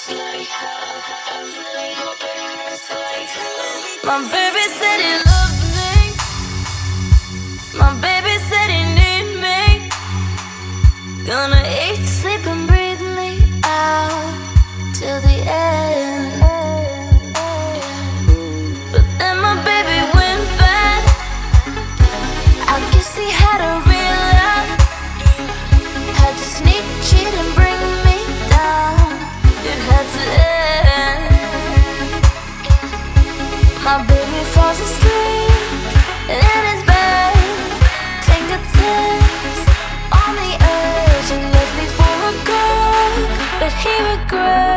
My baby said he loved me. My baby said he need me. Gonna eat, sleep and breathe me out till the end. But then my baby went bad. I guess he had a real life. Had to sneak, cheat and bring me down. It had to end. My baby falls asleep in his bed. Fingertips on the edge. He left me for a girl, but he regrets.